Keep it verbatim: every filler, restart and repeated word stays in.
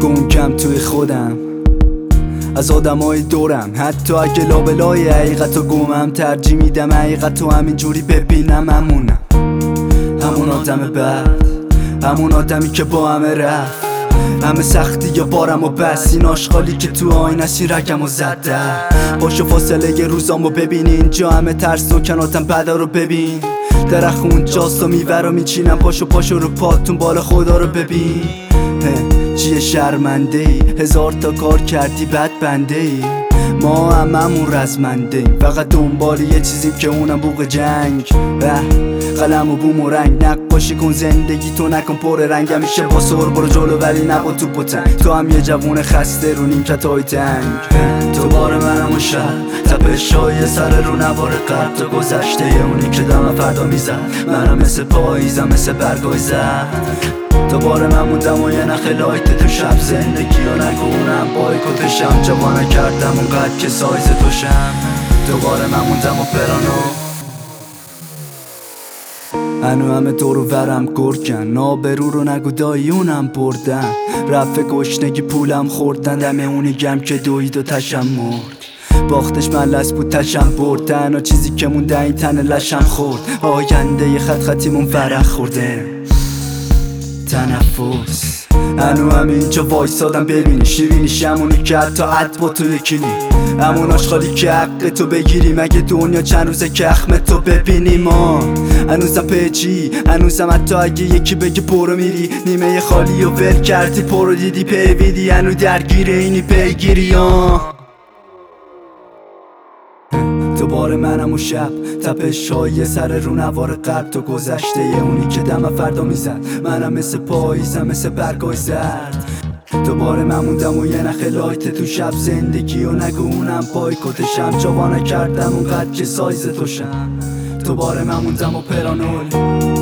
گنگم توی خودم از آدمای دورم، حتی اگه لابلای حقیقتو گمم ترجیح میدم حقیقتو همینجوری ببینم. همونم همون آدم بد، همون آدمی که با همه رفت، همه سختی یا بارم و بس، این آشغالی که تو آینشی رگم و زده. پاشو فاصله یه روزامو ببین، اینجا همه ترس و کناتم بدا رو ببین. درخ اونجاست و میوه رو میچینم، پاشو پاشو رو پاتون بال خدا رو ببین. چیه شرمنده ای؟ هزار تا کار کردی بد بنده ای. ما هممون رزمنده ایم، فقط دنبال یه چیزیم که اونم بوق جنگ. قلم و بوم و رنگ، نقاشی کن زندگی تو، نکن پر رنگ. همیشه با سر برو جلو ولی نبا تو پتنگ. تو هم یه جوون خسته رو نیمکتای تنگ. تو بار منم و شب تپشای سر رو نوار قلب، تو گذشته اونی که دم فردا میزد. منم مثل پاییزم مثل برگای زد. تو بار من موندم و یه نخ لایت تو شب، زندگی رو نگونم بایکوتشم. جوان نکردم اونقدر که سایز توشم. تو بار من موندم و پرانو هنو همه دور و ورم گرگن، نابرو رو نگو داییونم بردن. رفع گشنگی پولم خوردن، دم اونی گم که دوید و تشم مرد. باختش ملس بود تشم بردن و چیزی که مونده این تن لشم خورد. آینده یه خط خطیمون فرق خورده تنفس. هنو همینجا وایسادم ببینی شیرینیش همونی که حتی عد با تو یکینی. همون آشغالی که حق تو بگیری، مگه دنیا چند روزه که اخم تو ببینی. ما هنوزم پیچی، هنوزم حتی اگه یکی بگه برو میری. نیمه خالی و ول کردی پرو دیدی پیویدی، هنو درگیر اینی پیگیری. ها تو بار منم و شب تپش های سر رو نوار قلب، تو گذشته اونی که دم فردا میزد. منم مثل پاییزم مثل برگای زرد. تو بار من موندم و یه نخ لایت تو شب، زندگی و نگونم بایکوتشم. جوانه کردم اونقدر که سایز توشم. تو بار من موندم و پرانول